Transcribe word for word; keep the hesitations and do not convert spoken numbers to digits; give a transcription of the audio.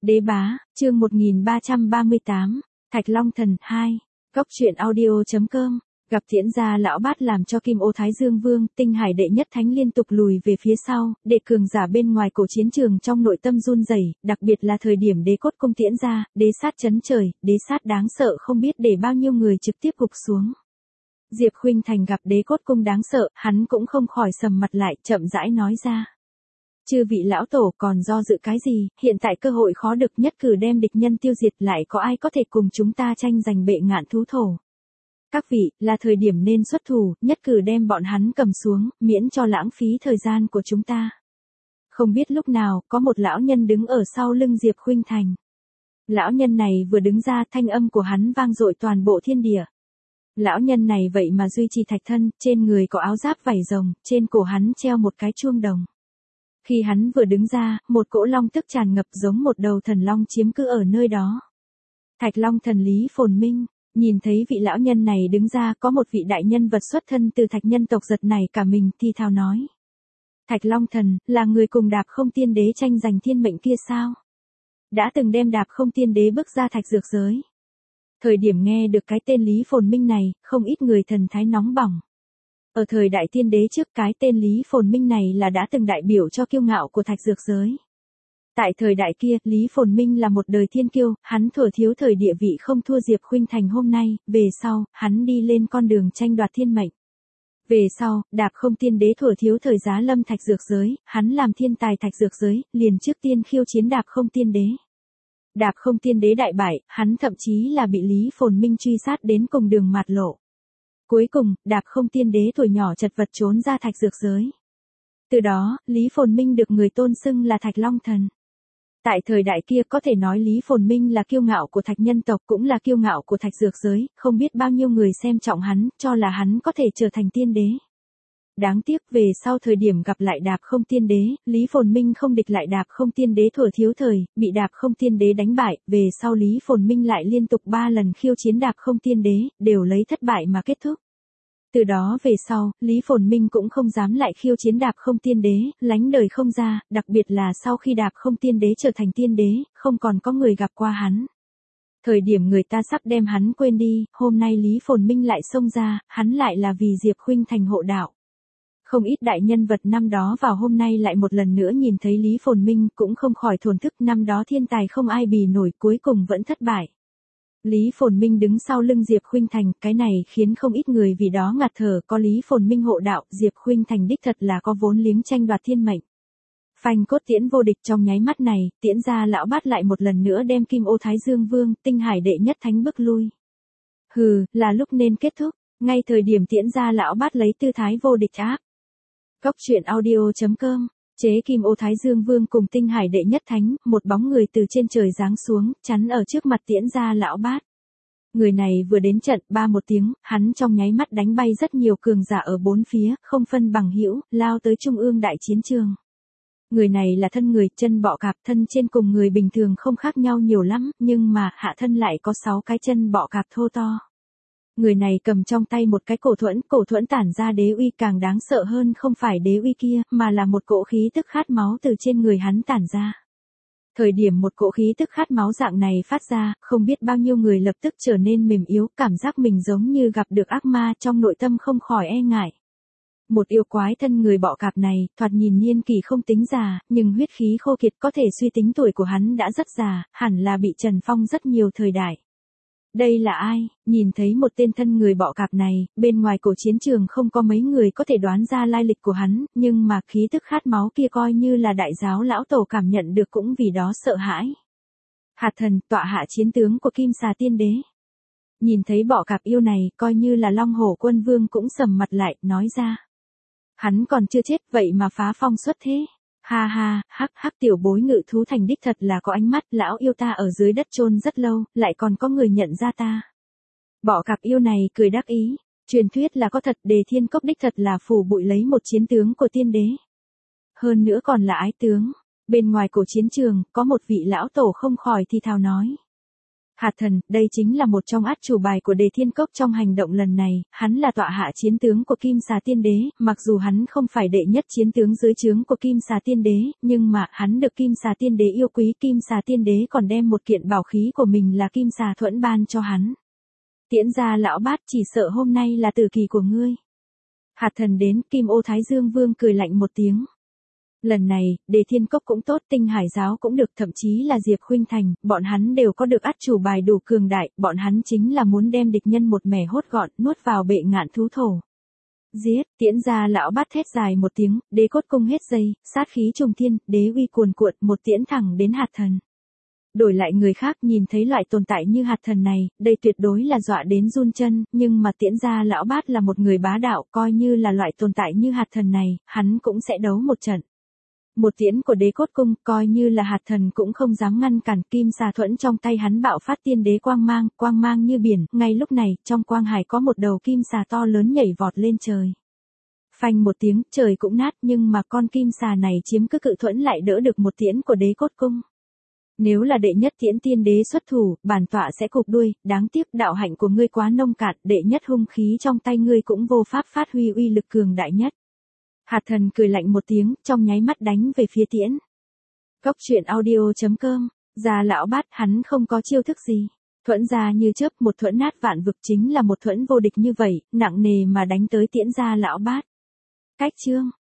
Đế bá, chương một nghìn ba trăm ba mươi tám, Thạch Long Thần hai, Góc truyện audio.com, gặp Tiễn gia lão bát làm cho Kim Ô Thái Dương Vương, Tinh Hải đệ nhất thánh liên tục lùi về phía sau, đệ cường giả bên ngoài cổ chiến trường trong nội tâm run rẩy, đặc biệt là thời điểm đế cốt cung Tiễn gia, đế sát chấn trời, đế sát đáng sợ không biết để bao nhiêu người trực tiếp gục xuống. Diệp Khuynh Thành gặp đế cốt cung đáng sợ, hắn cũng không khỏi sầm mặt lại, chậm rãi nói ra. Chư vị lão tổ còn do dự cái gì, hiện tại cơ hội khó được nhất cử đem địch nhân tiêu diệt, lại có ai có thể cùng chúng ta tranh giành bệ ngạn thú thổ. Các vị, là thời điểm nên xuất thủ, nhất cử đem bọn hắn cầm xuống, miễn cho lãng phí thời gian của chúng ta. Không biết lúc nào, có một lão nhân đứng ở sau lưng Diệp Khuynh Thành. Lão nhân này vừa đứng ra, thanh âm của hắn vang dội toàn bộ thiên địa. Lão nhân này vậy mà duy trì thạch thân, trên người có áo giáp vảy rồng, trên cổ hắn treo một cái chuông đồng. Khi hắn vừa đứng ra, một cỗ long tức tràn ngập giống một đầu thần long chiếm cứ ở nơi đó. Thạch Long Thần Lý Phồn Minh, nhìn thấy vị lão nhân này đứng ra, có một vị đại nhân vật xuất thân từ thạch nhân tộc giật này cả mình, thi thào nói. Thạch Long Thần, là người cùng Đạp Không Tiên Đế tranh giành thiên mệnh kia sao? Đã từng đem Đạp Không Tiên Đế bước ra thạch dược giới. Thời điểm nghe được cái tên Lý Phồn Minh này, không ít người thần thái nóng bỏng. Ở thời đại tiên đế trước, cái tên Lý Phồn Minh này là đã từng đại biểu cho kiêu ngạo của thạch dược giới. Tại thời đại kia, Lý Phồn Minh là một đời thiên kiêu, hắn thuở thiếu thời địa vị không thua Diệp Khuynh Thành hôm nay, về sau, hắn đi lên con đường tranh đoạt thiên mệnh. Về sau, Đạp Không Tiên Đế thuở thiếu thời giá lâm thạch dược giới, hắn làm thiên tài thạch dược giới, liền trước tiên khiêu chiến Đạp Không Tiên Đế. Đạp Không Tiên Đế đại bại, hắn thậm chí là bị Lý Phồn Minh truy sát đến cùng đường mạt lộ. Cuối cùng, Đạp Không Tiên Đế tuổi nhỏ chật vật trốn ra thạch dược giới. Từ đó, Lý Phồn Minh được người tôn xưng là Thạch Long Thần. Tại thời đại kia có thể nói Lý Phồn Minh là kiêu ngạo của thạch nhân tộc, cũng là kiêu ngạo của thạch dược giới, không biết bao nhiêu người xem trọng hắn, cho là hắn có thể trở thành tiên đế. Đáng tiếc về sau thời điểm gặp lại Đạp Không Tiên Đế, Lý Phồn Minh không địch lại Đạp Không Tiên Đế thuở thiếu thời, bị Đạp Không Tiên Đế đánh bại, về sau Lý Phồn Minh lại liên tục ba lần khiêu chiến Đạp Không Tiên Đế, đều lấy thất bại mà kết thúc. Từ đó về sau, Lý Phồn Minh cũng không dám lại khiêu chiến Đạp Không Tiên Đế, lánh đời không ra, đặc biệt là sau khi Đạp Không Tiên Đế trở thành tiên đế, không còn có người gặp qua hắn. Thời điểm người ta sắp đem hắn quên đi, hôm nay Lý Phồn Minh lại xông ra, hắn lại là vì Diệp Khuynh Thành hộ đạo. Không ít đại nhân vật năm đó vào hôm nay lại một lần nữa nhìn thấy Lý Phồn Minh, cũng không khỏi thổn thức, năm đó thiên tài không ai bì nổi, cuối cùng vẫn thất bại. Lý Phồn Minh đứng sau lưng Diệp Khuynh Thành, cái này khiến không ít người vì đó ngạt thở, có Lý Phồn Minh hộ đạo, Diệp Khuynh Thành đích thật là có vốn liếng tranh đoạt thiên mệnh. Phanh cốt tiễn vô địch trong nháy mắt này, Tiễn gia lão bát lại một lần nữa đem Kim Ô Thái Dương Vương, Tinh Hải đệ nhất thánh bước lui. Hừ, là lúc nên kết thúc, ngay thời điểm Tiễn gia lão bát lấy tư thái vô địch áp. Góc truyện audio.com, chế Kim Ô Thái Dương Vương cùng Tinh Hải đệ nhất thánh, một bóng người từ trên trời giáng xuống, chắn ở trước mặt Tiễn gia lão bát. Người này vừa đến trận, ba một tiếng, hắn trong nháy mắt đánh bay rất nhiều cường giả ở bốn phía, không phân bằng hữu, lao tới trung ương đại chiến trường. Người này là thân người, chân bọ cạp, thân trên cùng người bình thường không khác nhau nhiều lắm, nhưng mà hạ thân lại có sáu cái chân bọ cạp thô to. Người này cầm trong tay một cái cổ thuẫn, cổ thuẫn tản ra đế uy, càng đáng sợ hơn không phải đế uy kia, mà là một cỗ khí tức khát máu từ trên người hắn tản ra. Thời điểm một cỗ khí tức khát máu dạng này phát ra, không biết bao nhiêu người lập tức trở nên mềm yếu, cảm giác mình giống như gặp được ác ma, trong nội tâm không khỏi e ngại. Một yêu quái thân người bọ cạp này, thoạt nhìn niên kỳ không tính già, nhưng huyết khí khô kiệt, có thể suy tính tuổi của hắn đã rất già, hẳn là bị trần phong rất nhiều thời đại. Đây là ai? Nhìn thấy một tên thân người bọ cạp này, bên ngoài cổ chiến trường không có mấy người có thể đoán ra lai lịch của hắn, nhưng mà khí tức khát máu kia coi như là đại giáo lão tổ cảm nhận được cũng vì đó sợ hãi. Hạt thần, tọa hạ chiến tướng của Kim Xà Tiên Đế. Nhìn thấy bọ cạp yêu này, coi như là Long Hổ Quân Vương cũng sầm mặt lại, nói ra. Hắn còn chưa chết, vậy mà phá phong xuất thế. Ha ha, hắc hắc, tiểu bối ngự thú thành đích thật là có ánh mắt, lão yêu ta ở dưới đất chôn rất lâu, lại còn có người nhận ra ta. Bọ cạp yêu này cười đắc ý, truyền thuyết là có thật, Đề Thiên Cốc đích thật là phủ bụi lấy một chiến tướng của tiên đế. Hơn nữa còn là ái tướng. Bên ngoài cổ chiến trường, có một vị lão tổ không khỏi thì thào nói. Hạt thần, đây chính là một trong át chủ bài của Đề Thiên Cốc trong hành động lần này, hắn là tọa hạ chiến tướng của Kim Xà Tiên Đế, mặc dù hắn không phải đệ nhất chiến tướng dưới trướng của Kim Xà Tiên Đế, nhưng mà hắn được Kim Xà Tiên Đế yêu quý, Kim Xà Tiên Đế còn đem một kiện bảo khí của mình là Kim Xà Thuẫn ban cho hắn. Tiễn gia lão bát, chỉ sợ hôm nay là tử kỳ của ngươi. Hạt thần đến, Kim Ô Thái Dương Vương cười lạnh một tiếng. Lần này, Đề Thiên Cốc cũng tốt, Tinh Hải giáo cũng được, thậm chí là Diệp Khuynh Thành, bọn hắn đều có được át chủ bài đủ cường đại, bọn hắn chính là muốn đem địch nhân một mẻ hốt gọn, nuốt vào bệ ngạn thú thổ. Giết, tiễn gia lão bát thét dài một tiếng, đế cốt cung hết dây, sát khí trùng thiên, đế uy cuồn cuộn, một tiễn thẳng đến hạt thần. Đổi lại người khác nhìn thấy loại tồn tại như hạt thần này, đây tuyệt đối là dọa đến run chân, nhưng mà tiễn gia lão bát là một người bá đạo, coi như là loại tồn tại như hạt thần này, hắn cũng sẽ đấu một trận. Một tiễn của đế cốt cung, coi như là hạt thần cũng không dám ngăn cản, Kim Xà Thuẫn trong tay hắn bạo phát tiên đế quang mang, quang mang như biển, ngay lúc này, trong quang hải có một đầu kim xà to lớn nhảy vọt lên trời. Phanh một tiếng, trời cũng nát, nhưng mà con kim xà này chiếm cứ cự thuẫn lại đỡ được một tiễn của đế cốt cung. Nếu là đệ nhất tiễn tiên đế xuất thủ, bản tọa sẽ cụp đuôi, đáng tiếc đạo hạnh của ngươi quá nông cạn, đệ nhất hung khí trong tay ngươi cũng vô pháp phát huy uy lực cường đại nhất. Hạt thần cười lạnh một tiếng, trong nháy mắt đánh về phía tiễn. Góc truyện audio chấm com, gia lão bát hắn không có chiêu thức gì. Thuẫn ra như chớp, một thuẫn nát vạn vực, chính là một thuẫn vô địch như vậy, nặng nề mà đánh tới tiễn gia lão bát. Cách chương.